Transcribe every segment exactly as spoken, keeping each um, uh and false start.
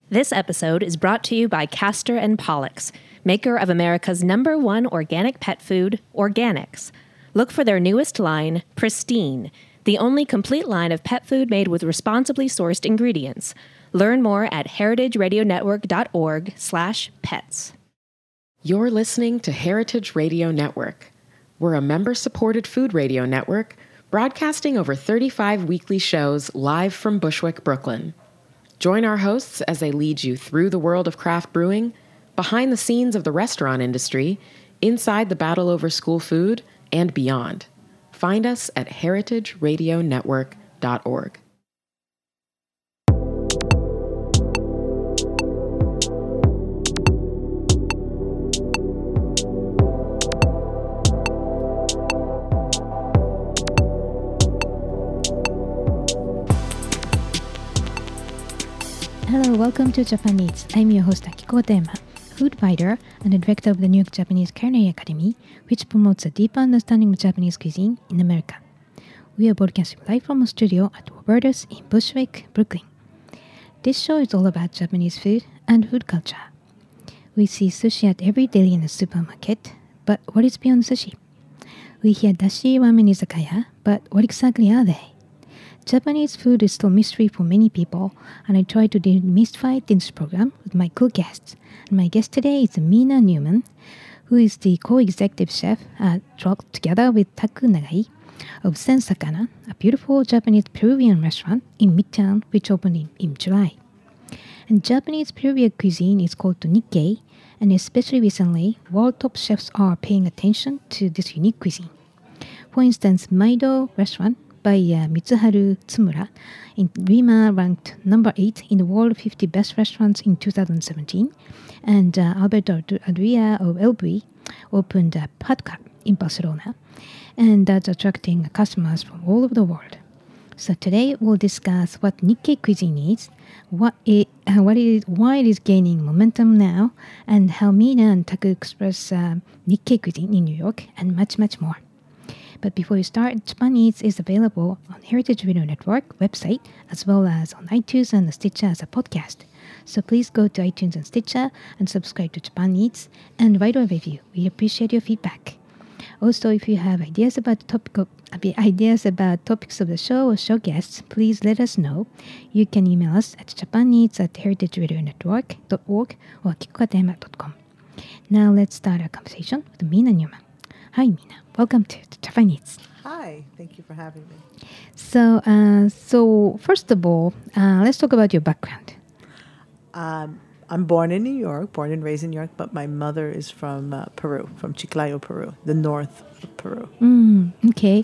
This episode is brought to you by Castor and Pollux, maker of America's number one organic pet food, Organics. Look for their newest line, Pristine, the only complete line of pet food made with responsibly sourced ingredients. Learn more at heritageradionetwork.org slash pets. You're listening to Heritage Radio Network. We're a member-supported food radio network broadcasting over thirty-five weekly shows live from Bushwick, Brooklyn. Join our hosts as they lead you through the world of craft brewing, behind the scenes of the restaurant industry, inside the battle over school food, and beyond. Find us at heritage radio network dot org. Hello, welcome to Japan Eats. I'm your host Akiko Tema, food writer and the director of the New York Japanese Culinary Academy, which promotes a deeper understanding of Japanese cuisine in America. We are broadcasting live from a studio at Roberta's in Bushwick, Brooklyn. This show is all about Japanese food and food culture. We see sushi at every deli in the supermarket, but what is beyond sushi? We hear dashi ramen izakaya, but what exactly are they? Japanese food is still a mystery for many people, and I try to demystify it in this program with my cool guests. And my guest today is Mina Newman, who is the co-executive chef at, together with Taku Nagai, of Sensakana, a beautiful Japanese Peruvian restaurant in Midtown, which opened in, in July. And Japanese Peruvian cuisine is called Nikkei, and especially recently, world top chefs are paying attention to this unique cuisine. For instance, Maido restaurant by uh, Mitsuharu Tsumura in Lima ranked number eight in the world fifty best restaurants in two thousand seventeen, and uh, Alberto Adria of El Bulli opened a Padka in Barcelona, and that's attracting customers from all over the world. So today we'll discuss what Nikkei cuisine is, what it, uh, what it is, why it is gaining momentum now, and how Mina and Taku express uh, Nikkei cuisine in New York, and much, much more. But before you start, Japan Eats is available on Heritage Radio Network website, as well as on iTunes and Stitcher as a podcast. So please go to iTunes and Stitcher and subscribe to Japan Eats and write a review. We appreciate your feedback. Also, if you have ideas about the topic of, ideas about topics of the show or show guests, please let us know. You can email us at japaneats at heritage radio network dot org or kikokatema dot com. Now let's start our conversation with Mina Newman. Hi, Mina. Welcome to, to Japan Eats. Hi, thank you for having me. So, uh, so first of all, uh, let's talk about your background. Um, I'm born in New York, born and raised in New York, but my mother is from uh, Peru, from Chiclayo, Peru, the north of Peru. Mm, okay.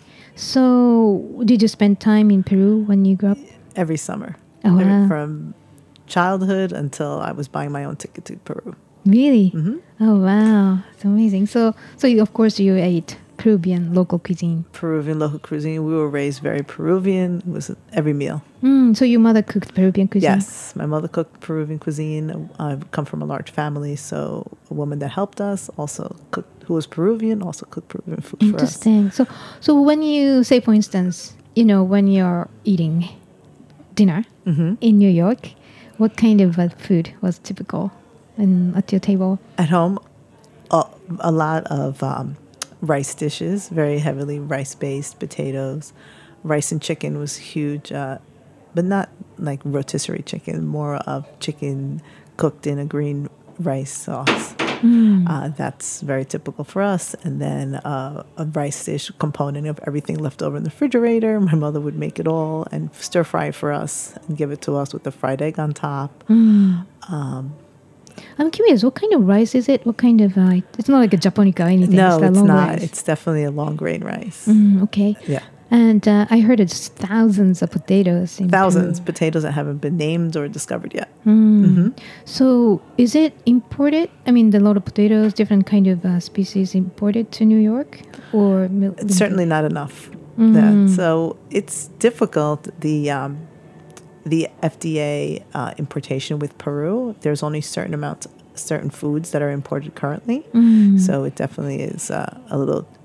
So, did you spend time in Peru when you grew up? Every summer. Oh, Every, wow. From childhood until I was buying my own ticket to Peru. Really? Mm-hmm. Oh, wow. That's amazing. So, so you, of course, you ate Peruvian local cuisine. Peruvian local cuisine. We were raised very Peruvian. It was every meal. Mm, so your mother cooked Peruvian cuisine? Yes. My mother cooked Peruvian cuisine. I come from a large family, so a woman that helped us also cooked, who was Peruvian, also cooked Peruvian food for us. Interesting. So, so when you say, for instance, you know, when you're eating dinner Mm-hmm. in New York, what kind of uh, food was typical in, at your table? At home, a, a lot of um, rice dishes, very heavily rice-based, potatoes. Rice and chicken was huge, uh, but not like rotisserie chicken, more of chicken cooked in a green rice sauce. Mm. Uh, that's very typical for us. And then uh, a rice dish component of everything left over in the refrigerator. My mother would make it all and stir fry it for us and give it to us with a fried egg on top. Mm. Um, I'm curious, what kind of rice is it? What kind of, uh, it's not like a Japonica or anything. no, it's, it's long not. Rice. It's definitely a long grain rice. Mm, okay. Yeah. And uh, I heard it's thousands of potatoes. In Thousands Peru. potatoes that haven't been named or discovered yet. Mm. Mm-hmm. So is it imported? I mean, a lot of potatoes, different kind of uh, species imported to New York? Or mil- It's certainly not enough. Mm. That, so it's difficult. The um, the F D A uh, importation with Peru, there's only certain amounts, certain foods that are imported currently. Mm. So it definitely is uh, a little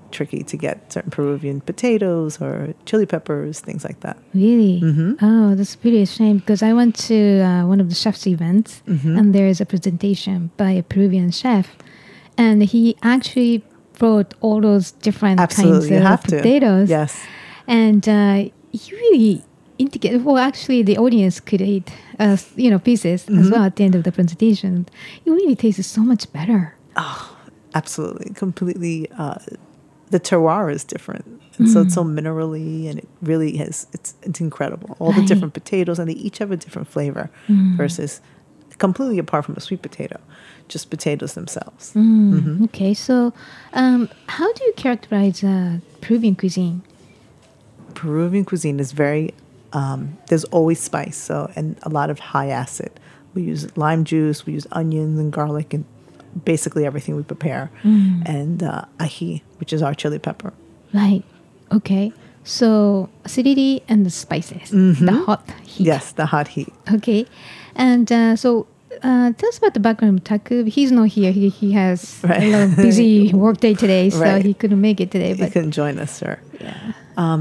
tricky to get certain Peruvian potatoes or chili peppers, things like that. Really? Mm-hmm. Oh, that's really a shame because I went to uh, one of the chef's events Mm-hmm. and there is a presentation by a Peruvian chef, and he actually brought all those different Absolutely, you kinds have of to. potatoes. Yes. And uh, he really indicated, well, actually, the audience could eat, uh, you know, pieces as Mm-hmm. well at the end of the presentation. It really tasted so much better. Oh, absolutely. Completely. Uh, the terroir is different. And so it's so minerally, and it really has, it's, it's incredible. All the Right. different potatoes, and they each have a different flavor versus completely apart from a sweet potato, just potatoes themselves. Mm, Okay, so um, how do you characterize uh, Peruvian cuisine? Peruvian cuisine is very, um, there's always spice, so, and a lot of high acid. We use lime juice, we use onions and garlic, and basically everything we prepare. And uh, ají, which is our chili pepper. Right. Okay. So acidity and the spices, the hot heat. Yes, the hot heat. Okay. And uh, so uh, tell us about the background of Taku. He's not here. He, he has Right. a lot of busy workday today, so Right. he couldn't make it today. You But couldn't join us, sir. yeah.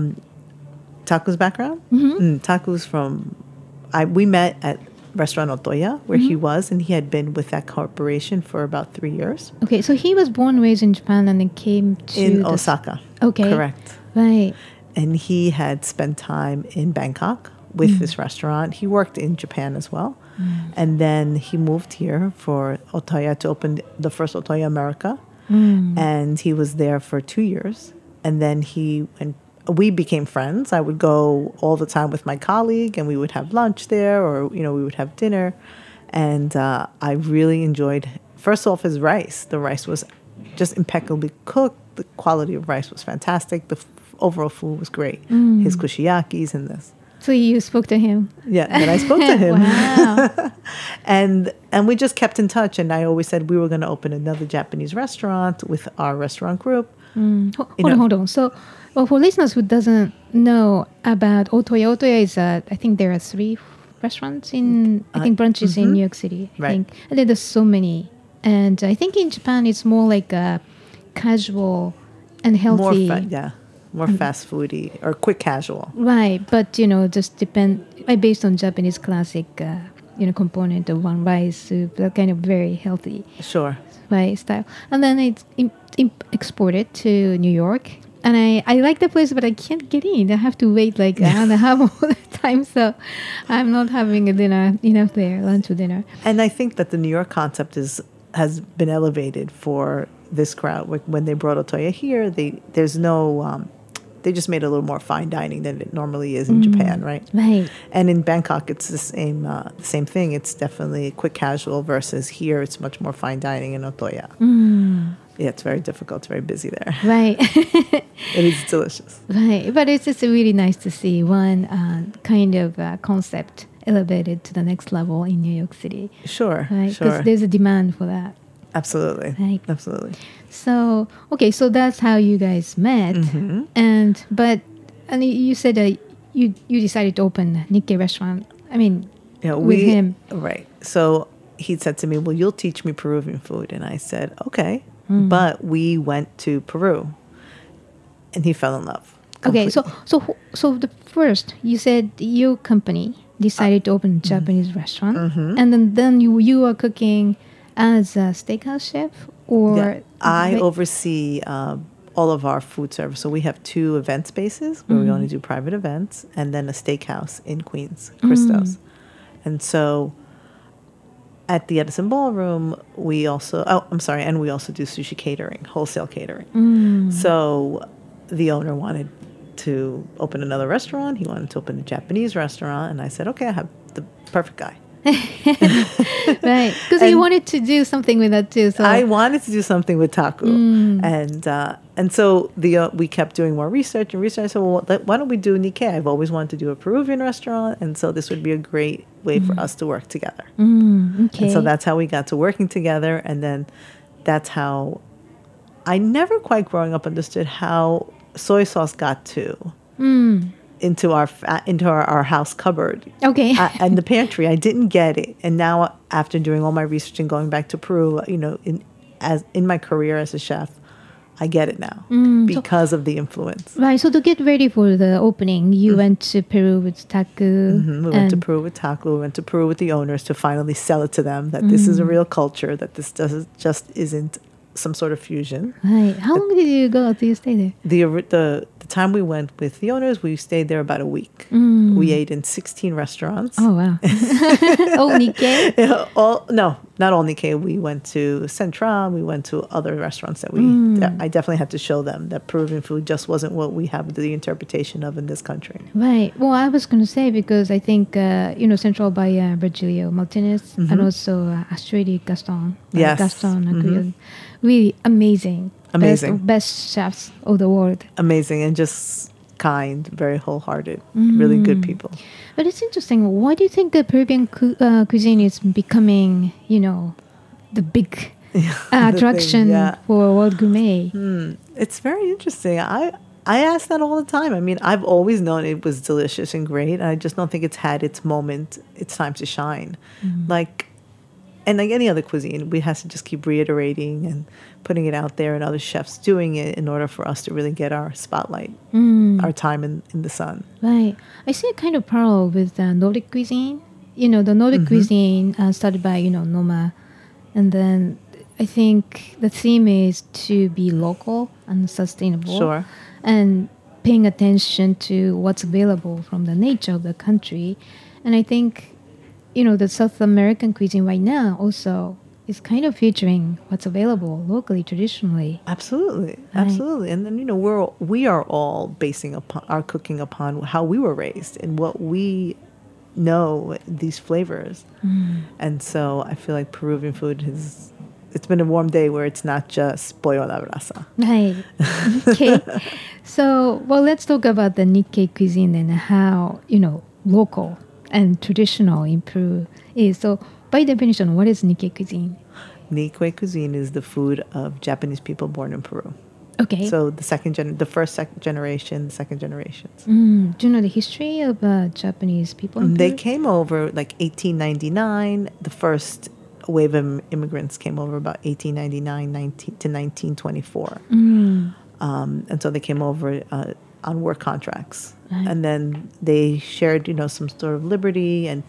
Taku's background? Mm, Taku's from, I we met at Restaurant Otoya, where he was, and he had been with that corporation for about three years Okay, so he was born and raised in Japan and then came to in the- Osaka. Okay. Correct. Right. And he had spent time in Bangkok with this restaurant. He worked in Japan as well. And then he moved here for Otoya to open the first Otoya America. And he was there for two years. And then he and we became friends. I would go all the time with my colleague, and we would have lunch there, or you know, we would have dinner. And uh, I really enjoyed. First off, his rice. The rice was just impeccably cooked. The quality of rice was fantastic. The f- overall food was great. His kushiyakis and this. So you spoke to him. Yeah, and I spoke to him. Wow. and and we just kept in touch. And I always said we were going to open another Japanese restaurant with our restaurant group. Ho- You hold know- on, hold on. So, well, for listeners who doesn't know about Otoya, Otoya is, uh, I think there are three restaurants in, I Uh, think branches in New York City. I Right. think, and then there's so many. And I think in Japan it's more like a casual and More healthy. fa- yeah, more fast foody or quick casual. Right, but you know, just depend uh, based on Japanese classic, uh, you know, component of one rice soup, that kind of very healthy Sure. right style, and then it's im- im- exported to New York. And I, I like the place, but I can't get in. I have to wait like an hour and a half all the time, so I'm not having a dinner enough there, lunch or dinner. And I think that the New York concept is has been elevated for this crowd. When- When they brought Otoya here, they there's no um, they just made it a little more fine dining than it normally is in Japan, right? Right. And in Bangkok, it's the same uh, the same thing. It's definitely quick casual versus here. It's much more fine dining in Otoya. Yeah, it's very difficult. It's very busy there. Right. It is delicious. Right, but it's just really nice to see one uh, kind of uh, concept elevated to the next level in New York City, Sure, right? Because sure, there's a demand for that. absolutely, Right. absolutely. So okay, so that's how you guys met, Mm-hmm. and but and you- you said that you you decided to open a Nikkei restaurant. I mean, Yeah, with we him. right. So he said to me, "Well, you'll teach me Peruvian food," and I said, "Okay." Mm. But we went to Peru, and he fell in love. Okay, so completely. so wh- so the first you said your company decided to open a Japanese restaurant, Mm-hmm. and then then you you are cooking as a steakhouse chef, or Yeah, I Right. oversee um, all of our food service. So we have two event spaces where we only do private events, and then a steakhouse in Queens, Christos. And so at the Edison Ballroom, we also, oh, I'm sorry, and we also do sushi catering, wholesale catering. So the owner wanted to open another restaurant. He wanted to open a Japanese restaurant. And I said, okay, I have the perfect guy. right? Because you And- wanted to do something with that too. So I wanted to do something with taku, and uh, and so the uh, we kept doing more research and research. I said, well, let- why don't we do Nikkei? I've always wanted to do a Peruvian restaurant, and so this would be a great way for us to work together. mm, okay. And so that's how we got to working together, and then that's how I never quite growing up understood how soy sauce got to into our fa- into our, our house cupboard. Okay. I, and the pantry. I didn't get it, and now after doing all my research and going back to Peru, you know, in as in my career as a chef, I get it now Mm, so- because of the influence. Right. So to get ready for the opening, you went to Peru with Taku. Mhm. We went to and- Peru with Taku. We went to Peru with the owners to finally sell it to them that this is a real culture, that this does just isn't some sort of fusion. Right. How long did you go? Do you stay there? The ori- the the time we went with the owners, we stayed there about a week. Mm. We ate in sixteen restaurants. Oh wow. Oh, Nikkei. Yeah, all no, not all Nikkei. We went to Centra. We went to other restaurants that we. Mm. That I definitely had to show them that Peruvian food just wasn't what we have the interpretation of in this country. Right. Well, I was going to say because I think uh, you know Central by uh, Virgilio Martinez and also uh, Astrid Gaston. uh, Yes. Gaston Mhm. Aguirre. Really amazing. Amazing. Best, best chefs of the world. Amazing and just kind, very wholehearted, really good Mm. people. But it's interesting. Why do you think the Peruvian cu- uh, cuisine is becoming, you know, the big uh, The thing, attraction yeah. for world gourmet? Hmm. It's very interesting. I I ask that all the time. I mean, I've always known it was delicious and great. And I just don't think it's had its moment. It's time to shine. Like, and like any other cuisine, we have to just keep reiterating and putting it out there and other chefs doing it in order for us to really get our spotlight, Mm. our time in, in the sun. Right. I see a kind of parallel with uh, Nordic cuisine. You know, the Nordic cuisine uh, started by, you know, Noma. And then I think the theme is to be local and sustainable. Sure. And paying attention to what's available from the nature of the country. And I think, you know, the South American cuisine right now also is kind of featuring what's available locally, traditionally. Absolutely, absolutely. And then you know we're we are all basing upon our cooking upon how we were raised and what we know these flavors. And so I feel like Peruvian food has it's been a warm day where it's not just pollo a la brasa. Right. Okay. So, well, let's talk about the Nikkei cuisine and how, you know, local and traditional in Peru is. So, by definition, what is Nikkei cuisine? Nikkei cuisine is the food of Japanese people born in Peru. Okay. So the second gen, the first sec- generation, the second generations. Mm, do you know the history of uh, Japanese people in They Peru? came over like eighteen ninety-nine. The first wave of im- immigrants came over about eighteen ninety-nine nineteen to nineteen twenty-four. Mm, Um, and so they came over uh, on work contracts. Right. And then they shared, you know, some sort of liberty, and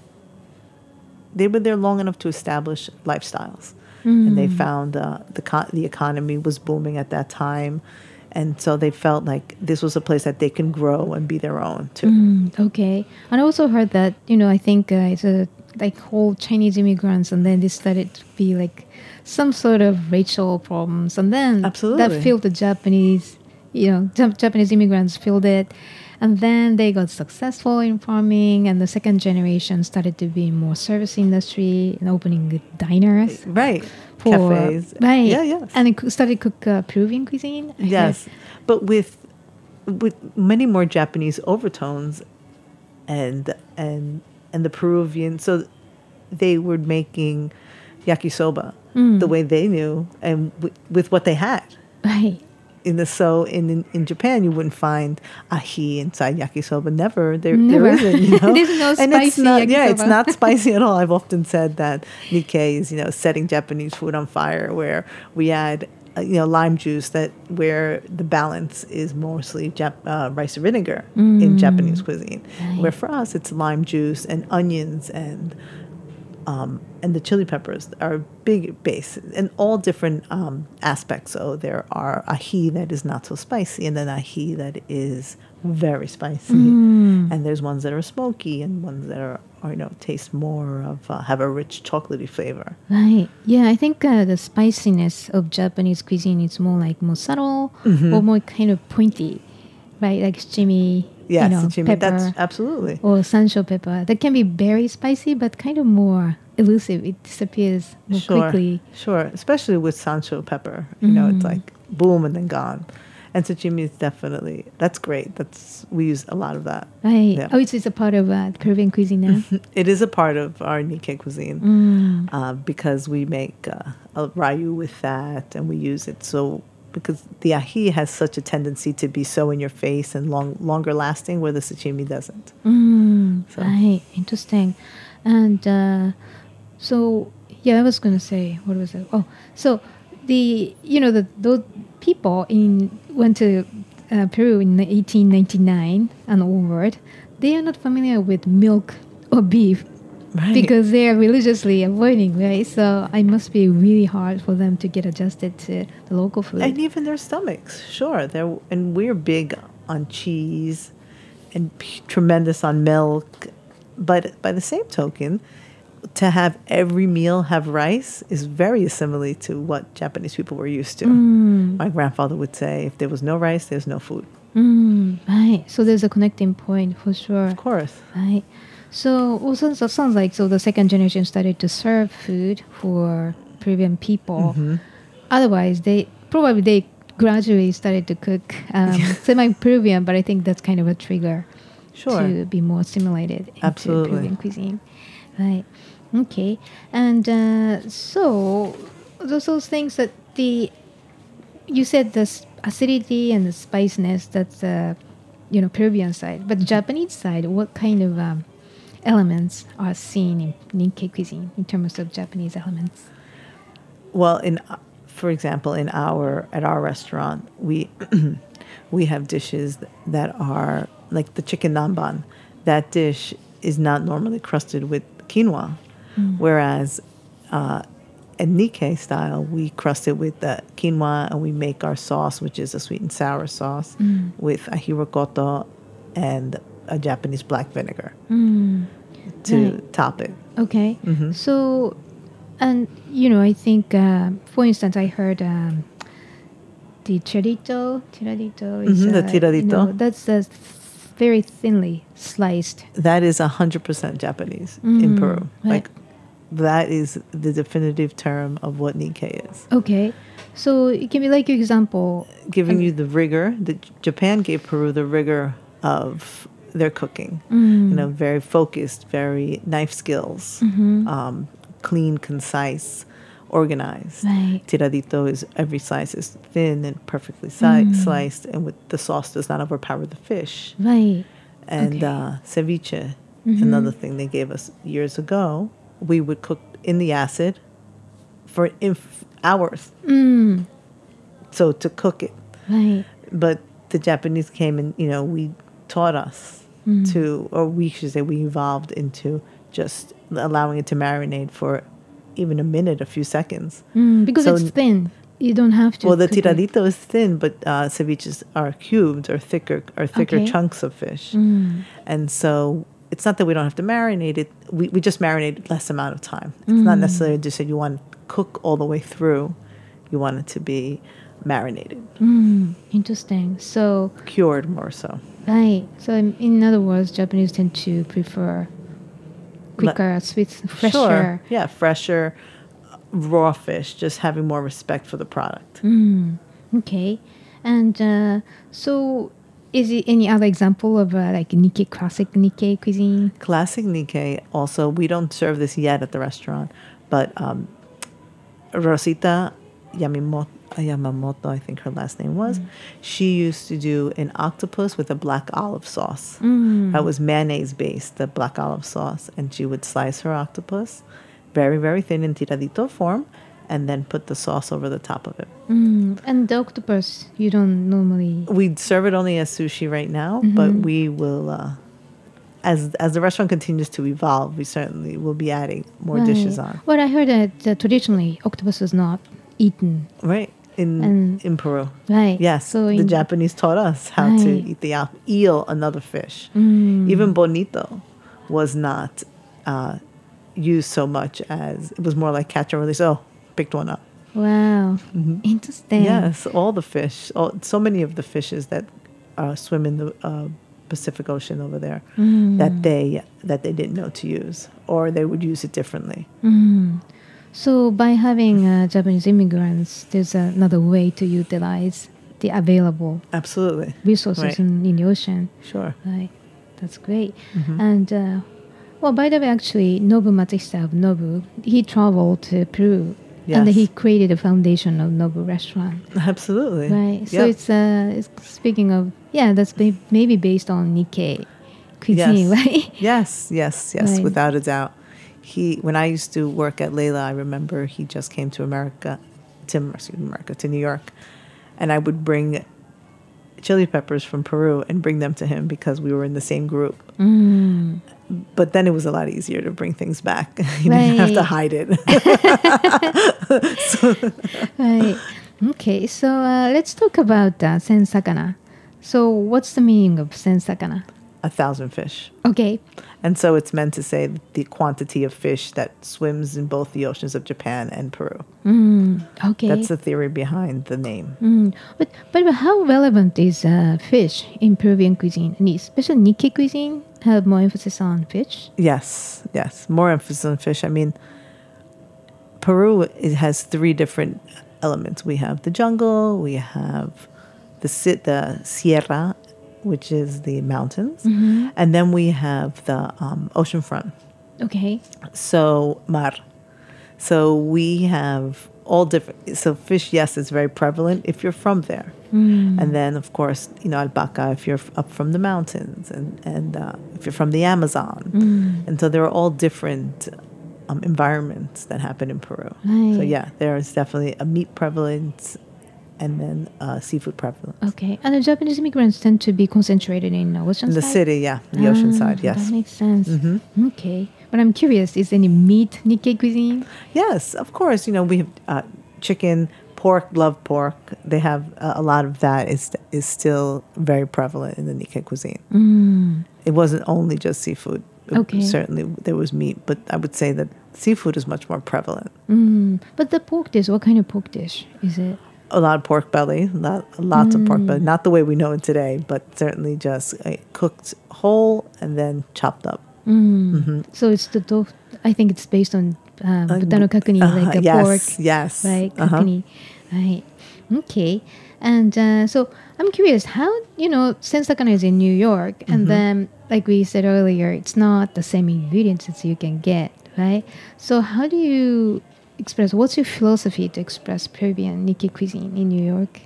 they were there long enough to establish lifestyles. And they found uh, the co- the economy was booming at that time. And so they felt like this was a place that they can grow and be their own too. mm, okay. And I also heard that, you know, I think uh, it's a like whole Chinese immigrants, and then they started to be like some sort of racial problems, and then Absolutely. that filled the Japanese, you know, Jap- Japanese immigrants filled it, and then they got successful in farming, and the second generation started to be more service industry and opening diners Right. for Cafes. right, Yeah, yes. and it coo- started cook uh, Peruvian cuisine. I heard. Yes, but with with many more Japanese overtones, and and and the Peruvian, so they were making yakisoba Mm. the way they knew and w- with what they had. right. In the so in, in in Japan you wouldn't find ahi inside yakisoba. Never there Never. there isn't. You know? There's no and it's spicy not, yeah, it's yakisoba. not spicy at all. I've often said that Nikkei is you know setting Japanese food on fire, where we add uh, you know lime juice that where the balance is mostly Jap- uh, rice vinegar in Japanese cuisine, Right. where for us it's lime juice and onions and um, and the chili peppers are a big base in all different um, aspects. So there are ahi that is not so spicy, and then ahi that is very spicy, and there's ones that are smoky, and ones that are, are you know taste more of uh, have a rich chocolatey flavor. Right. Yeah, I think uh, the spiciness of Japanese cuisine is more like more subtle or more kind of pointy, right? Like shichimi, Yes, you know, sashimi, pepper, that's absolutely or sancho pepper. That can be very spicy, but kind of more elusive. It disappears more sure, quickly. sure. Especially with sancho pepper, you know, it's like boom and then gone. And sashimi is definitely that's great. That's we use a lot of that. Right. Yeah. Oh, it's, it's a part of uh, Peruvian cuisine now. It is a part of our Nikkei cuisine Mm. uh, because we make uh, a ryu with that, and we use it so because the ahi has such a tendency to be so in your face and long longer lasting, where the sashimi doesn't. Mm, So- Right, interesting. And uh, so, yeah, I was going to say, what was it? Oh, so the you know the those people in went to uh, Peru in eighteen ninety-nine and onward, they are not familiar with milk or beef. Right. Because they are religiously avoiding, right? So it must be really hard for them to get adjusted to the local food. And even their stomachs, sure. They're and we're big on cheese and p- tremendous on milk, but by the same token, to have every meal have rice is very similar to what Japanese people were used to. Mm. My grandfather would say, if there was no rice, there's no food. Mm, right. So there's a connecting point for sure. Of course. Right. So also so it sounds like so the second generation started to serve food for Peruvian people. Mm-hmm. Otherwise, they probably they gradually started to cook um, semi-Peruvian, but I think that's kind of a trigger Sure. to be more assimilated into Absolutely. Peruvian cuisine. Right. Okay. And uh, so those those things that the you said the s- acidity and the spiciness, that's uh, you know Peruvian side, but Japanese side, what kind of um, elements are seen in Nikkei cuisine in terms of Japanese elements? Well, in for example, in our at our restaurant, we we have dishes that are like the chicken nanban. That dish is not normally crusted with quinoa, mm. whereas uh, in Nikkei style, we crust it with the quinoa and we make our sauce, which is a sweet and sour sauce mm. with ahirokoto and a Japanese black vinegar Mm. to Right. top it. Okay. Mhm. So, and you know, I think, uh, for instance, I heard um, the tiradito. Tiradito is Mhm, the uh, you tiradito. know, that's uh, very thinly sliced. That is one hundred percent Japanese in Mm, Peru. right. Like, that is the definitive term of what Nikkei is. Okay. So, give me like an example. Giving Um, you the rigor, that Japan gave Peru the rigor of their cooking. Mm. You know, very focused, very knife skills, Mhm. um, clean, concise, organized. Right. Tiradito is every slice is thin and perfectly si- Mm. sliced, and with the sauce does not overpower the fish. Right. And Okay. uh, ceviche, Mhm. another thing they gave us years ago, we would cook in the acid for inf- hours. Mm. So to cook it. Right. But the Japanese came and, you know, we taught us Mm. to, or we should say we evolved into just allowing it to marinate for even a minute, a few seconds. Mm, because So- it's thin. You don't have to. Well, the cook it. tiradito is thin, but uh, ceviches are cubed or thicker, or thicker Okay. chunks of fish. Mm. And so it's not that we don't have to marinate it. We, we just marinate less amount of time. It's not Mm. necessarily just that you want to cook all the way through. You want it to be marinated, Mm. Interesting. So, cured more so. right. So, in, in other words, Japanese tend to prefer quicker, sweet, fresher. Sure. Yeah, fresher, uh, raw fish, just having more respect for the product. Mm. Okay. And uh, so, is it any other example of uh, like Nikkei, classic Nikkei cuisine? Classic Nikkei, also, we don't serve this yet at the restaurant, but um, Rosita Yamimoto, Yamamoto, I think her last name was, she used to do an octopus with a black olive sauce. Mm. That was mayonnaise based, the black olive sauce. And she would slice her octopus very, very thin in tiradito form and then put the sauce over the top of it. Mm. And the octopus, you don't normally. We serve it only as sushi right now, but we will, uh, as as the restaurant continues to evolve, we certainly will be adding more dishes Right. on. Well, I heard that uh, traditionally octopus was not eaten. Right. In And- in Peru. Right. Yes. So the in, Japanese taught us how to Right. eat the al- eel, another fish. Mm. Even bonito was not uh, used so much as it was more like catch and release. Oh, picked one up. Wow. Interesting. Yes, all the fish, all, so many of the fishes that uh, swim in the uh, Pacific Ocean over there Mm. that they that they didn't know to use, or they would use it differently. Mm. So by having uh, Japanese immigrants, there's another way to utilize the available Absolutely, resources Right. in, in the ocean. sure. Right. That's great. Mhm. And uh, well, by the way, actually, Nobu Matsuhisa of Nobu, he traveled to Peru, and Yes. he created a foundation of Nobu Restaurant. Absolutely, Right. So Yep. it's uh, it's speaking of yeah, that's ba- maybe based on Nikkei cuisine, Yes. right? Yes, yes, yes, Right. without a doubt. He, when I used to work at Layla, I remember he just came to America to excuse me, America, to New York, and I would bring chili peppers from Peru and bring them to him because we were in the same group. Mm. But then it was a lot easier to bring things back. You didn't have to hide it. So, right. Okay, so uh, let's talk about uh, sensakana. So what's the meaning of sensakana? A thousand fish. Okay. And so it's meant to say the quantity of fish that swims in both the oceans of Japan and Peru. Mm, okay. That's the theory behind the name. Mm. But, but how relevant is uh, fish in Peruvian cuisine? And especially Nikkei cuisine have more emphasis on fish? Yes, yes. More emphasis on fish. I mean, Peru, it has three different elements. We have the jungle, we have the, si- the sierra, which is the mountains, Mm-hmm. and then we have the um, ocean front. Okay. So, mar. So we have all different. So fish, yes, is very prevalent if you're from there. Mm. And then, of course, you know, alpaca if you're f- up from the mountains, and, and uh, if you're from the Amazon. Mm. And so there are all different um, environments that happen in Peru. Right. So, yeah, there is definitely a meat prevalence and then uh, seafood prevalence. Okay. And the Japanese immigrants tend to be concentrated in the ocean In the side? city, yeah, the ocean Ah, side, yes. That makes sense. Mm-hmm. Okay. But I'm curious, is any meat Nikkei cuisine? Yes, of course. You know, we have uh, chicken, pork, love pork. They have uh, a lot of that is is still very prevalent in the Nikkei cuisine. Mm. It wasn't only just seafood. It- Okay. Certainly there was meat, but I would say that seafood is much more prevalent. Mm. But the pork dish, what kind of pork dish is it? A lot of pork belly, lot, lots of pork belly. Not the way we know it today, but certainly just uh, cooked whole and then chopped up. Mm. Mm-hmm. So it's the tofu. I think it's based on um, Uh, buta no kakuni, uh-huh, like a yes, pork, yes. right? Uh-huh. Kakuni, right? Okay. And uh, so I'm curious, how you know sensakana is in New York, and Mm-hmm. then like we said earlier, it's not the same ingredients as you can get, right? So how do you express? What's your philosophy to express Peruvian Nikkei cuisine in New York?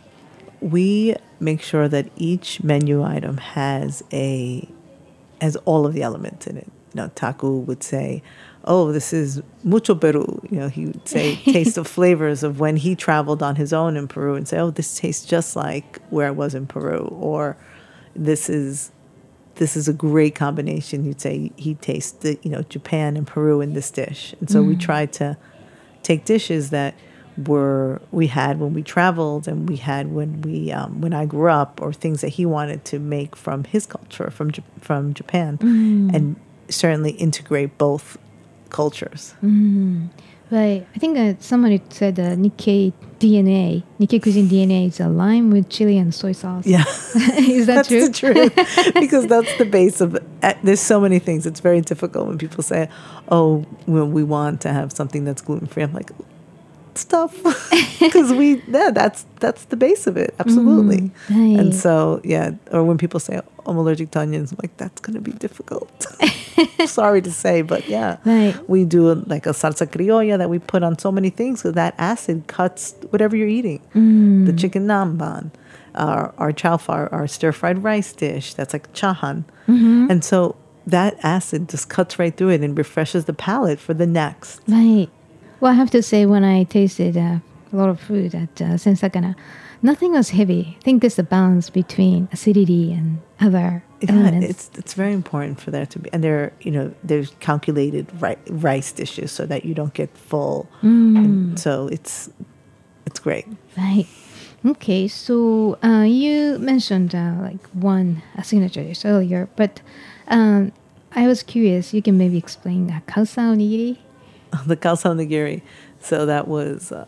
We make sure that each menu item has a has all of the elements in it. You know, Taku would say, "Oh, this is mucho Peru." You know, he would say taste of flavors of when he traveled on his own in Peru, and say, "Oh, this tastes just like where I was in Peru," or "This is this is a great combination." You'd say he tasted, you know, Japan and Peru in this dish, and so we tried to take dishes that were we had when we traveled and we had when we um, when I grew up, or things that he wanted to make from his culture, from J- from Japan, and certainly integrate both cultures. Mm. Right. I think uh, somebody said uh, Nikkei D N A, Nikkei cuisine D N A is a lime with chili and soy sauce. Yeah, Is that that's true? the truth, because that's the base of. Uh, there's so many things. It's very difficult when people say, "Oh, when we want to have something that's gluten free." I'm like, stuff, because we yeah, that's that's the base of it. Absolutely. Mm, right. And so yeah, or when people say, "Oh, I'm allergic to onions," I'm like, that's going to be difficult. Sorry to say, but yeah, Right. we do like a salsa criolla that we put on so many things, because that acid cuts whatever you're eating. Mm. The chicken namban, our our chowfar, our stir fried rice dish, that's like chahan, Mm-hmm. and so that acid just cuts right through it and refreshes the palate for the next. Right. Well, I have to say, when I tasted uh, a lot of food at uh, Sensakana, nothing was heavy. I think there's a balance between acidity and other Yeah, elements. it's it's very important for there to be, and there you know there's calculated ri- rice dishes so that you don't get full, Mm. and so it's it's great. Right. Okay, so uh, you mentioned uh, like one uh, signature dish earlier, but um, I was curious. You can maybe explain uh, kausa onigiri. The kausa onigiri. So that was. Uh,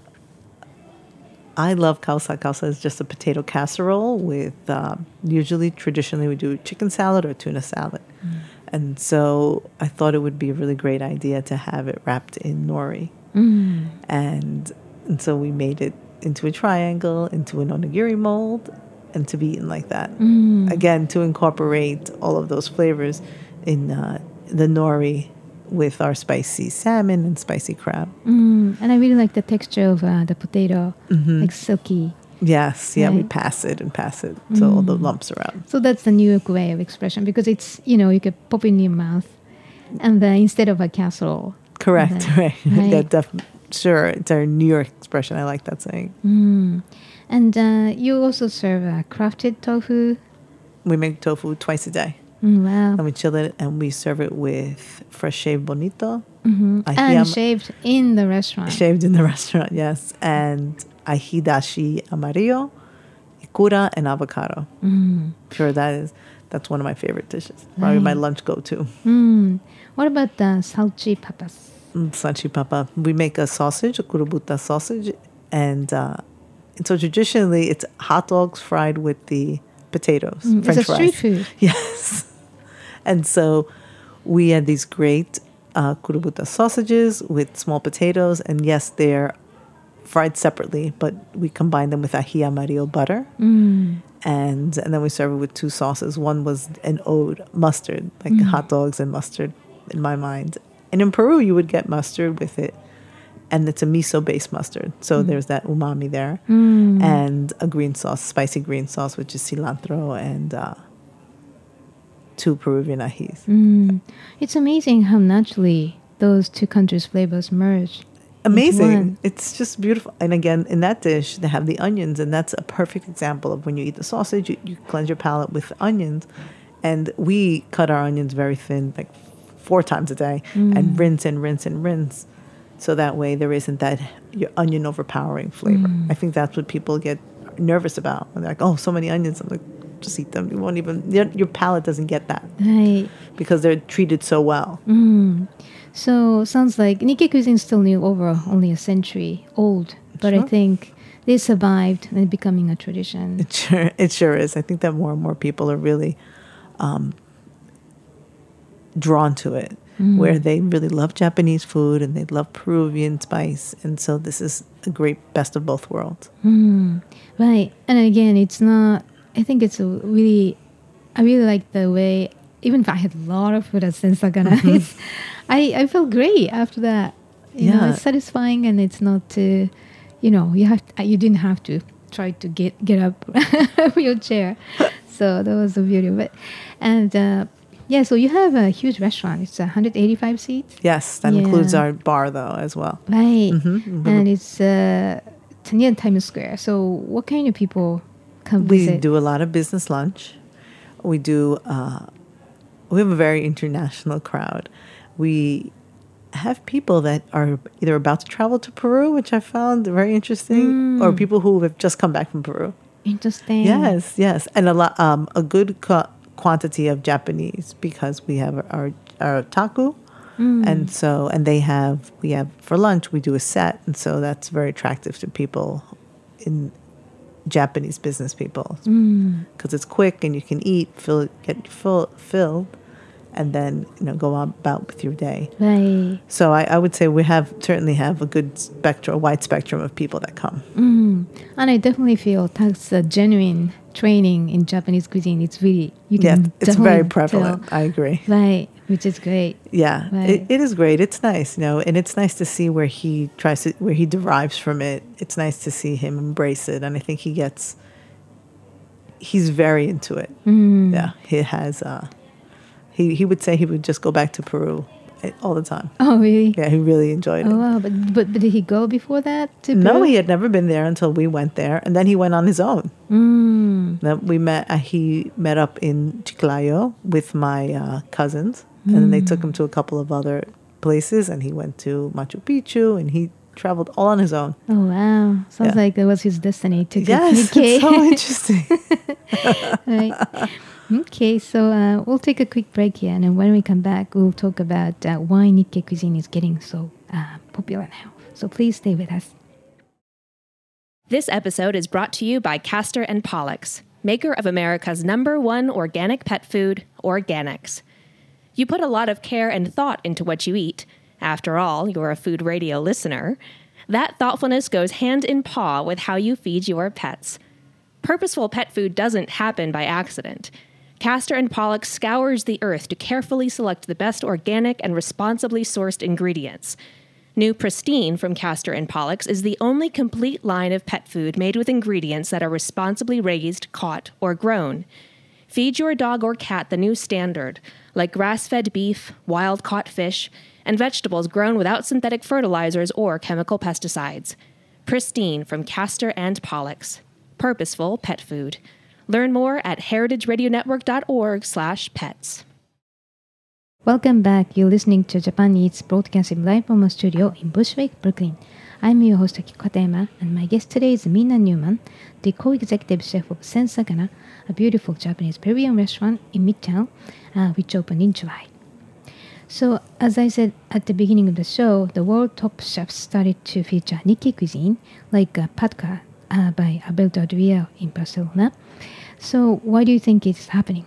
I love kausa. Kausa is just a potato casserole with uh, usually traditionally we do chicken salad or tuna salad, mm. and so I thought it would be a really great idea to have it wrapped in nori, Mm. and and so we made it into a triangle, into an onigiri mold, and to be eaten like that. Mm. Again, to incorporate all of those flavors in uh, the nori with our spicy salmon and spicy crab. Mm. And I really like the texture of uh, the potato, Mm-hmm. like silky. Yes, yeah, we Right. pass it and pass it so all the lumps are out. So that's the New York way of expression, because it's, you know, you could pop in your mouth, and then instead of a casserole. Correct, Okay. right. Right. Yeah, def- Sure, it's our New York expression. I like that saying. Mm. And uh, you also serve uh, crafted tofu. We make tofu twice a day. Mm, wow. And we chill it and we serve it with fresh shaved bonito. Mm-hmm. Ahi And am- shaved in the restaurant. Shaved in the restaurant, yes. And ají dashi amarillo, ikura, and avocado. Mm. Sure, that is, that's one of my favorite dishes. Probably my Right. lunch go-to. Mm. What about the salchipapas? Mm, Salchipapa. We make a sausage, a kurubuta sausage. And, uh, and so traditionally, it's hot dogs fried with the potatoes, Mm, French it's a fries. street food. Yes. And so we had these great uh, kurubuta sausages with small potatoes. And yes, they're fried separately, but we combine them with ají amarillo butter. Mm. And and then we serve it with two sauces. One was an ode, mustard, like Mm. hot dogs and mustard in my mind. And in Peru, you would get mustard with it. And it's a miso-based mustard. So there's that umami there. Mm. And a green sauce, spicy green sauce, which is cilantro and uh, two Peruvian ajis. Mm. It's amazing how naturally those two countries' flavors merge. Amazing. one. It's just beautiful. And again, in that dish, they have the onions. And that's a perfect example of when you eat the sausage, you, you cleanse your palate with onions. And we cut our onions very thin, like four times a day, and rinse and rinse and rinse. So that way there isn't that your onion overpowering flavor. I think that's what people get nervous about. They're like, oh, so many onions. I'm like, just eat them. You won't even, your, your palate doesn't get that Right. because they're treated so well. Mm. So sounds like Nikkei cuisine is still new, over only a century old, but I Sure. think they survived and becoming a tradition. It sure, it sure is. I think that more and more people are really um, drawn to it, where they really love Japanese food and they love Peruvian spice. And so this is a great best of both worlds. Mm. Right. And again, it's not, I think it's a really, I really like the way, even if I had a lot of food at Sensagana, it's, I, I feel great after that. You know, Yeah. it's satisfying and it's not, uh, you know, you have to, you didn't have to try to get, get up from your chair. So that was the beauty of it. And, uh, yeah, so you have a huge restaurant. It's one hundred eighty-five seats. Yes, that Yeah. includes our bar, though, as well. Right. Mhm. And it's uh, it's near Times Square. So what kind of people come We visit? do a lot of business lunch. We do, uh, we have a very international crowd. We have people that are either about to travel to Peru, which I found very interesting, or people who have just come back from Peru. Interesting. Yes, yes, and a lot, um, a good co- quantity of Japanese because we have our our taku, and so and they have we have for lunch we do a set, and so that's very attractive to people in Japanese business people because it's quick and you can eat, fill get full filled, and then you know go on about with your day. Right. So I, I would say we have certainly have a good spectrum, a wide spectrum of people that come. Mm. And I definitely feel that's a genuine training in Japanese cuisine. It's really, you Yeah, can it's very definitely prevalent. tell. I agree. Right. Which is great. Yeah, Right. it, it is great. It's nice, you know, and it's nice to see where he tries to, where he derives from it. It's nice to see him embrace it, and I think he gets, he's very into it. Mm. Yeah, he has. Uh, he he would say he would just go back to Peru eh, all the time. Oh, really? Yeah, he really enjoyed Oh, it. wow. But, but, but did he go before that to No, Peru? he had never been there until we went there, and then he went on his own. Mm. Then we met. Uh, he met up in Chiclayo with my uh, cousins, and then they took him to a couple of other places, and he went to Machu Picchu, and he traveled all on his own. Oh, wow. Sounds Yeah. like it was his destiny to get Yes, Nikkei. it's so interesting. Right. Okay, so uh, we'll take a quick break here, and then when we come back, we'll talk about uh, why Nikkei cuisine is getting so uh, popular now. So please stay with us. This episode is brought to you by Castor and Pollux, maker of America's number one organic pet food, Organics. You put a lot of care and thought into what you eat. After all, you're a food radio listener. That thoughtfulness goes hand in paw with how you feed your pets. Purposeful pet food doesn't happen by accident. Castor and Pollux scours the earth to carefully select the best organic and responsibly sourced ingredients. New Pristine from Castor and Pollux is the only complete line of pet food made with ingredients that are responsibly raised, caught, or grown. Feed your dog or cat the new standard, like grass-fed beef, wild-caught fish, and vegetables grown without synthetic fertilizers or chemical pesticides. Pristine from Castor and Pollux. Purposeful pet food. Learn more at heritageradionetwork.org slash pets. Welcome back. You're listening to Japan Eats, broadcasting live from a studio in Bushwick, Brooklyn. I'm your host Akiko Katayama, and my guest today is Mina Newman, the co-executive chef of Sensagana, a beautiful Japanese Peruvian restaurant in Midtown, uh, which opened in July. So, as I said at the beginning of the show, the world top chefs started to feature Nikkei cuisine, like uh, Patka uh, by Alberto Adrià in Barcelona. So, why do you think it's happening?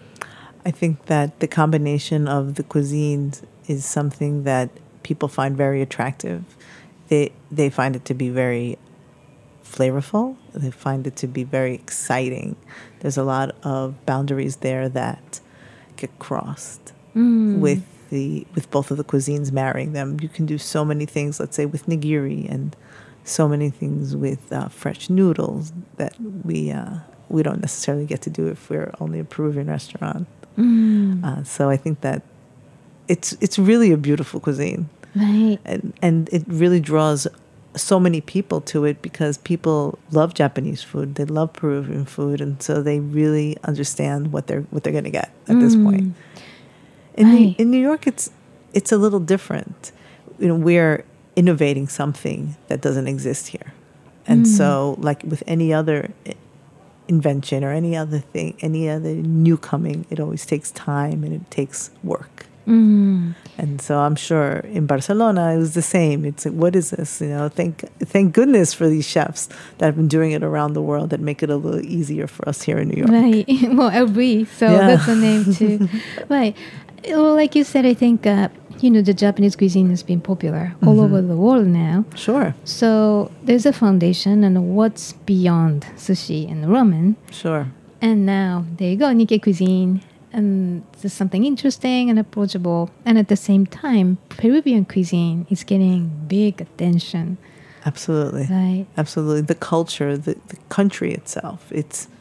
I think that the combination of the cuisines is something that people find very attractive. They they find it to be very flavorful. They find it to be very exciting. There's a lot of boundaries there that get crossed mm. with the with both of the cuisines marrying them. You can do so many things, let's say with nigiri, and so many things with uh, fresh noodles that we uh, we don't necessarily get to do if we're only a Peruvian restaurant. Mm. Uh, so I think that it's it's really a beautiful cuisine, right? And and it really draws so many people to it because people love Japanese food, they love Peruvian food, and so they really understand what they're what they're going to get at mm. this point. In right. New, in New York, it's it's a little different. You know, we're innovating something that doesn't exist here, and mm. so like with any other invention or any other thing, any other new coming, it always takes time and it takes work. Mm. And so I'm sure in Barcelona it was the same. It's like, what is this? You know, thank thank goodness for these chefs that have been doing it around the world that make it a little easier for us here in New York. Right. Well, L B, so yeah. That's the name too. Right. Well, like you said, I think uh, you know the Japanese cuisine has been popular all mm-hmm. over the world now. Sure. So there's a foundation, and what's beyond sushi and ramen? Sure. And now there you go, Nikkei cuisine, and there's something interesting and approachable. And at the same time, Peruvian cuisine is getting big attention. Absolutely. Right. Absolutely. The culture, the, the country itself, it's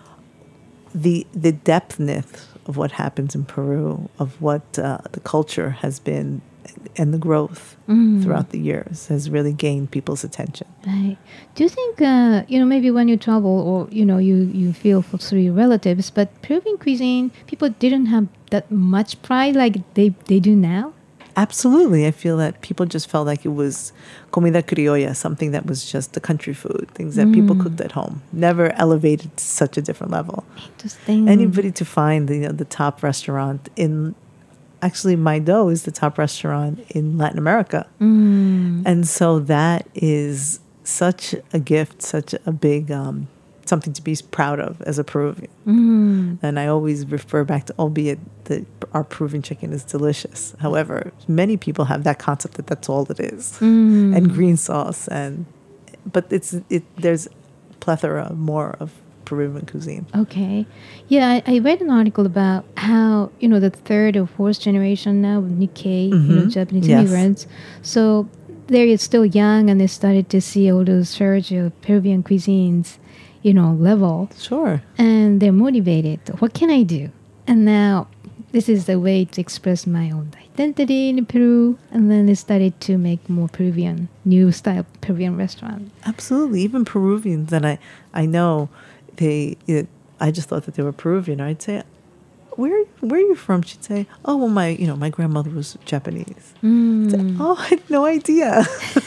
the the depthness of what happens in Peru, of what uh, the culture has been, and the growth mm. throughout the years has really gained people's attention. Right. Do you think, uh, you know, maybe when you travel or, you know, you, you feel for through your relatives, but Peruvian cuisine, people didn't have that much pride like they, they do now? Absolutely. I feel that people just felt like it was comida criolla, something that was just the country food, things that mm. people cooked at home, never elevated to such a different level. Interesting. Anybody to find the, you know, the top restaurant in, actually Maido is the top restaurant in Latin America. Mm. And so that is such a gift, such a big, um, something to be proud of as a Peruvian. Mm. And I always refer back to, albeit that our Peruvian chicken is delicious. However, many people have that concept that that's all it is. Mm. And green sauce. and But it's it. there's a plethora more of Peruvian cuisine. Okay. Yeah, I, I read an article about how, you know, the third or fourth generation now of Nikkei, mm-hmm. you know, Japanese yes. immigrants. So they're still young and they started to see all those surge of Peruvian cuisines, you know, level. Sure. And they're motivated. What can I do? And now this is the way to express my own identity in Peru. And then they started to make more Peruvian, new style Peruvian restaurant. Absolutely. Even Peruvians that I, I know, they, it, I just thought that they were Peruvian. I'd say, where where are you from? She'd say, oh, well, my, you know, my grandmother was Japanese. Mm. Say, oh, I had no idea.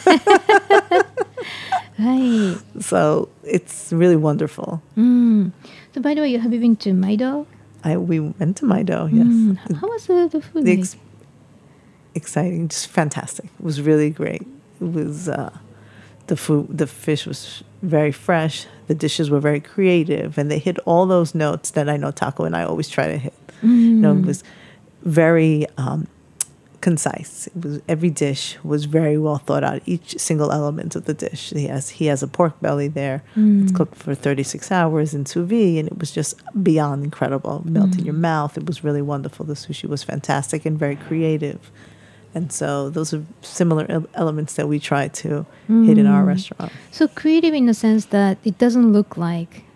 Right. So it's really wonderful. Mm. So by the way, have you been to Maido? I we went to Maido, yes. Mm. How was the, the food? The like? ex- exciting, just fantastic. It was really great. It was uh, the food. The fish was very fresh. The dishes were very creative, and they hit all those notes that I know Taco and I always try to hit. Mm. You know, it was very um, concise. It was every dish was very well thought out. Each single element of the dish. He has he has a pork belly there. Mm. It's cooked for thirty-six hours in sous vide, and it was just beyond incredible. Melt mm. in your mouth. It was really wonderful. The sushi was fantastic and very creative. And so those are similar el- elements that we try to mm. hit in our restaurant. So creative in the sense that it doesn't look like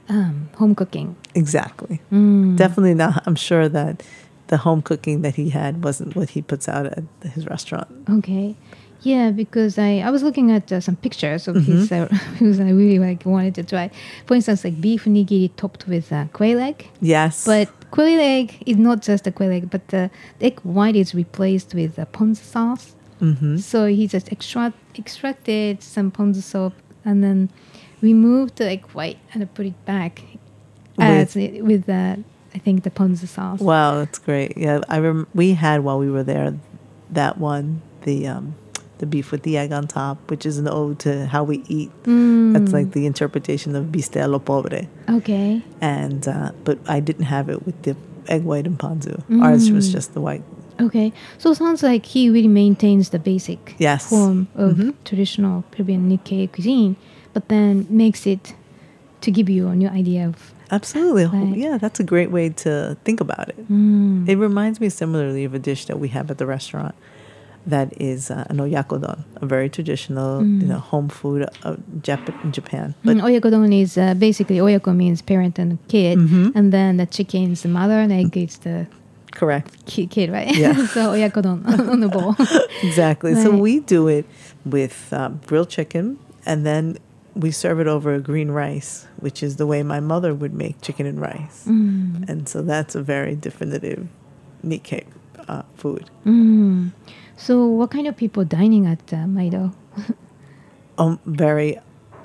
um, home cooking. Exactly. Mm. Definitely not. I'm sure that the home cooking that he had wasn't what he puts out at his restaurant. Okay. Yeah, because I, I was looking at uh, some pictures of Mm-hmm. his, uh, who's I really like wanted to try. For instance, like beef nigiri topped with uh, quail egg. Yes. But quail egg is not just a quail egg, but the egg white is replaced with uh, ponzu sauce. Mm-hmm. So he just extract, extracted some ponzu soup and then removed the egg white and put it back as it, with uh, I think the ponzu sauce. Wow, that's great. Yeah, I rem- we had while we were there that one, the um, the beef with the egg on top, which is an ode to how we eat. Mm. That's like the interpretation of viste a lo pobre. Okay. And uh, but I didn't have it with the egg white and ponzu. Ours was Mm. just the white. Okay. So it sounds like he really maintains the basic Yes. form of Mhm. traditional Peruvian Nikkei cuisine, but then makes it to give you a new idea of. Absolutely. Right. Yeah, that's a great way to think about it. Mm. It reminds me similarly of a dish that we have at the restaurant that is uh, an oyakodon, a very traditional, Mm. you know, home food of Jap- in Japan. But Mm, oyakodon is uh, basically oyako means parent and kid, Mhm. and then the chicken is the mother and egg is the correct. ki- kid, right? Yeah. So oyakodon on the bowl. Exactly. So Right. we do it with um, grilled chicken, and then we serve it over a green rice, which is the way my mother would make chicken and rice. Mm. And so that's a very definitive Nikkei uh, food. Mm. So what kind of people dining at uh, Maido? Um, very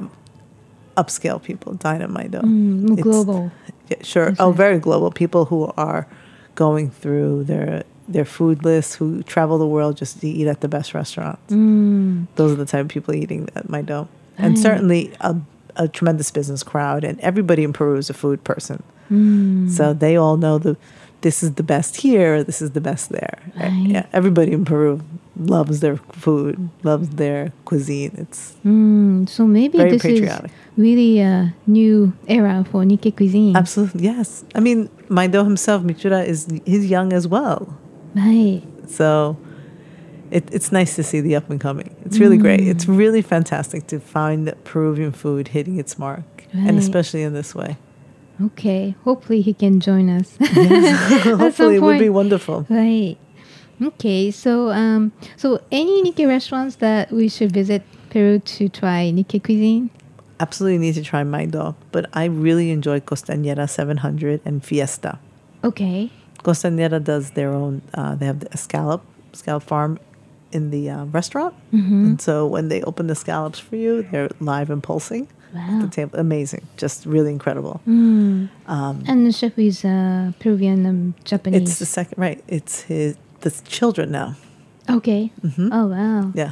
upscale people dine at Maido. Mm, more It's- global. Yeah, sure. That's Oh, right. very global. People who are going through their their food lists, who travel the world just to eat at the best restaurants. Mm. Those are the type of people eating at Maido. And Right. certainly a, a tremendous business crowd. And everybody in Peru is a food person. Mm. So they all know the this is the best here, this is the best there. Right. Yeah, everybody in Peru loves their food, loves their cuisine. It's Mm. So maybe very this patriotic. is really a new era for Nikkei cuisine. Absolutely, yes. I mean, Maido himself, Michura, is he's young as well. Right. So it, it's nice to see the up and coming. It's really great. Mm. It's really fantastic to find Peruvian food hitting its mark, and Right. especially in this way. Okay. Hopefully he can join us. Hopefully, it would be point. wonderful. Right. Okay. So, um, so any Nikkei restaurants that we should visit Peru to try Nikkei cuisine? Absolutely need to try Maido, but I really enjoy Costanera seven hundred and Fiesta. Okay. Costanera does their own. Uh, they have a scallop scallop farm in the uh, restaurant, Mm-hmm. and so when they open the scallops for you, they're live and pulsing. Wow. The table, amazing, just really incredible. Mm. Um, And the chef is uh, Peruvian and Japanese. it's the second, right? It's his the children now. Okay. Mhm. Oh wow. Yeah,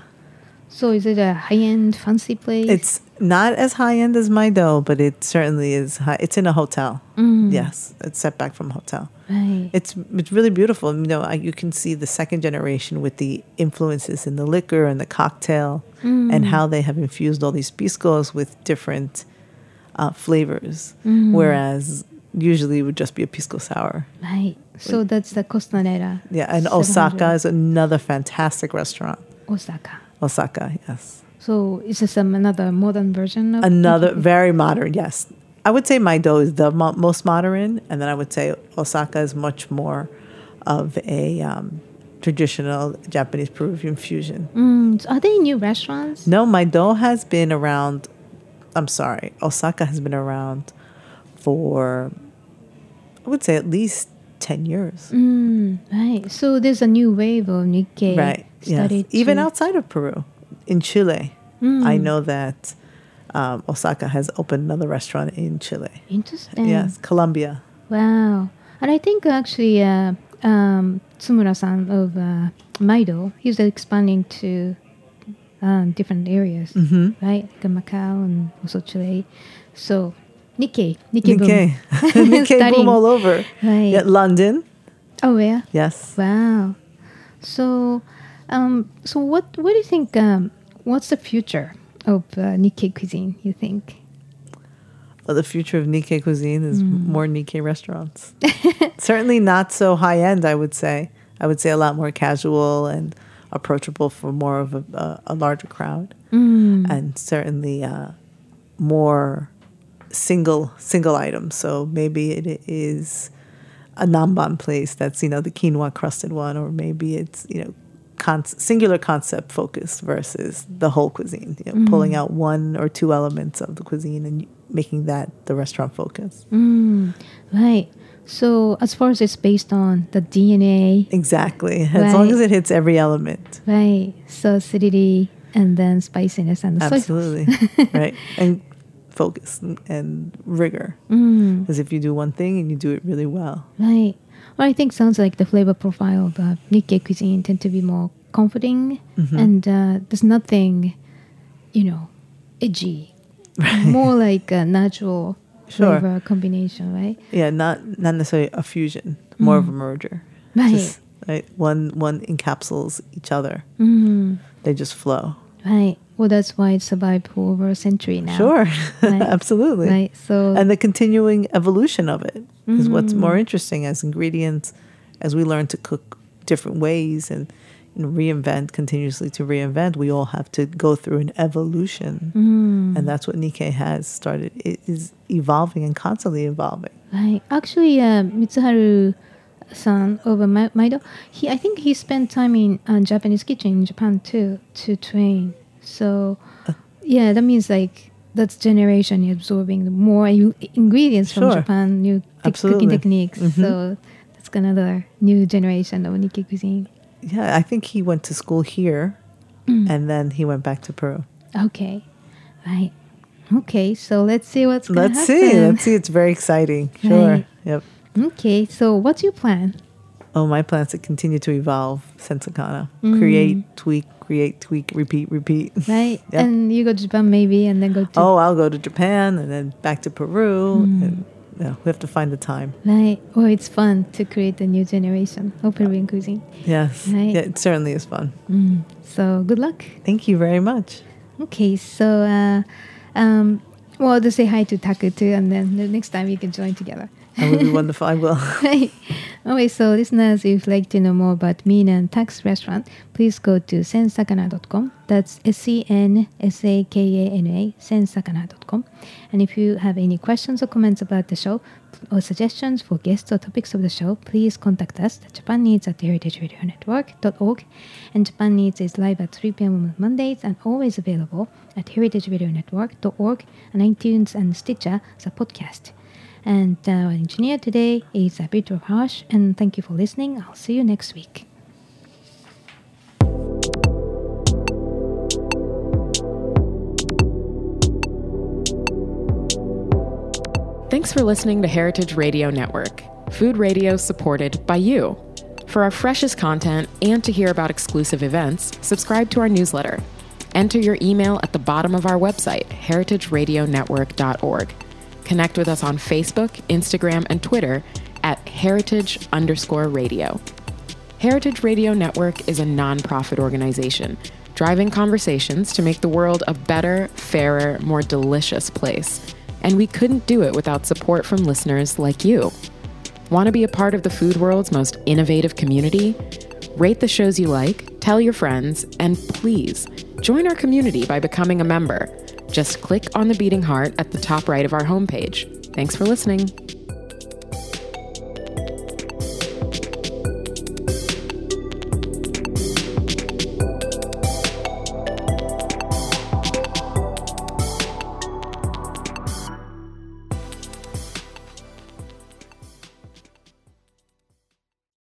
So is it a high-end fancy place? it's not as high end as Maido, but it certainly is high. It's in a hotel. Mm. Yes, it's set back from a hotel. Right. It's it's really beautiful. You know, I, you can see the second generation with the influences in the liquor and the cocktail, Mm. and how they have infused all these piscos with different uh, flavors. Mm. Whereas usually it would just be a pisco sour. Right. So that's the Costanera. Yeah, and seven Osaka hundred. is another fantastic restaurant. Osaka. Osaka, yes. So is this um, another modern version of Another Nikkei? very modern, yes. I would say Maido is the mo- most modern, and then I would say Osaka is much more of a um, traditional Japanese Peruvian fusion. Mm, so are they new restaurants? No, Maido has been around. I'm sorry, Osaka has been around for, I would say, at least ten years. Mm, right. So there's a new wave of Nikkei. Right. Yes. started Even to- outside of Peru, in Chile, Mm. I know that um, Osaka has opened another restaurant in Chile. Interesting. Yes, Colombia. Wow. And I think actually uh, um, Tsumura-san of uh, Maido, he's expanding to um, different areas, Mm-hmm. right? Like Macau and also Chile. So Nikkei, Nikkei, Nikkei. boom. Nikkei Studying. boom all over. Right. Yeah, London. Oh, yeah. Yes. Wow. So, um, so what? What do you think? Um, what's the future of uh, Nikkei cuisine? You think? Well, the future of Nikkei cuisine is Mm. more Nikkei restaurants. Certainly not so high end, I would say. I would say a lot more casual and approachable for more of a, a, a larger crowd. Mm. And certainly uh, more single single items. So maybe it is a Namban place that's, you know, the quinoa crusted one, or maybe it's, you know, con- singular concept focused versus the whole cuisine, you know, mm. pulling out one or two elements of the cuisine and making that the restaurant focus. Mm, right. So as far as it's based on the D N A. Exactly. As right. long as it hits every element. Right. So acidity and then spiciness and the Absolutely. soy sauce. Right. And focus and, and rigor. Mm. Because if you do one thing and you do it really well. Right. Well, I think sounds like the flavor profile of uh, Nikkei cuisine tend to be more comforting, mm-hmm. and uh, there's nothing, you know, edgy. Right. More like a natural sure. flavor combination, right? Yeah, not not necessarily a fusion, more mm. of a merger. Right. Just, right. One one encapsulates each other. Mm. They just flow. Right. Well, that's why it survived for over a century now. Sure. Right. Absolutely. Right. So and the continuing evolution of it mm-hmm. is what's more interesting as ingredients, as we learn to cook different ways and, you know, reinvent, continuously to reinvent, we all have to go through an evolution. Mm. And that's what Nikkei has started. It is evolving and constantly evolving. Right. Actually, uh, Mitsuharu-san over Maido, he, I think he spent time in uh, Japanese kitchen in Japan too, to train. So, uh, yeah, that means like that's generation absorbing more u- ingredients sure. from Japan, new te- cooking techniques. Mm-hmm. So that's another new generation of Nikkei cuisine. Yeah, I think he went to school here, mm. and then he went back to Peru. Okay, right. Okay, so let's see what's going to happen. Let's see. Let's see. It's very exciting. Sure. Right. Yep. Okay, so what's your plan? Oh, my plan is to continue to evolve Sensakana. Mm. Create, tweak, create, tweak, repeat, repeat. Right. Yep. And you go to Japan maybe and then go to... Oh, I'll go to Japan and then back to Peru. Mm. And yeah, we have to find the time. Right. Oh, it's fun to create a new generation of Peruvian cuisine. Yes. Right. Yeah, it certainly is fun. Mm. So good luck. Thank you very much. Okay, so... Uh, um, well, to say hi to Taku too, and then the next time you can join together. That would be wonderful. I will. Right. Okay, so listeners, if you'd like to know more about Mina and Tak's restaurant, please go to sensakana dot com. That's S E N S A K A N A, sensakana dot com. And if you have any questions or comments about the show, or suggestions for guests or topics of the show, please contact us at japan needs at heritage radio network dot org. And Japan Needs is live at three p.m. on Mondays and always available at heritage radio network dot org and iTunes and Stitcher as a podcast. And uh, our engineer today is Abhito Harsh, and thank you for listening. I'll see you next week. Thanks for listening to Heritage Radio Network, food radio supported by you. For our freshest content and to hear about exclusive events, subscribe to our newsletter. Enter your email at the bottom of our website, heritage radio network dot org. Connect with us on Facebook, Instagram, and Twitter at heritage underscore radio. Heritage Radio Network is a nonprofit organization driving conversations to make the world a better, fairer, more delicious place. And we couldn't do it without support from listeners like you. Want to be a part of the food world's most innovative community? Rate the shows you like, tell your friends, and please join our community by becoming a member. Just click on the beating heart at the top right of our homepage. Thanks for listening.